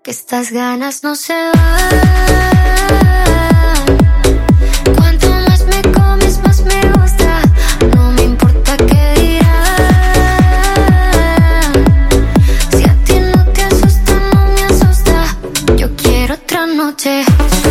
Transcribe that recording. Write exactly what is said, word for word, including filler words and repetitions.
que estas ganas no se van. Cuanto más me comes, más me gusta. No me importa qué dirán. Si a ti no te asusta, no me asusta. Yo quiero otra noche.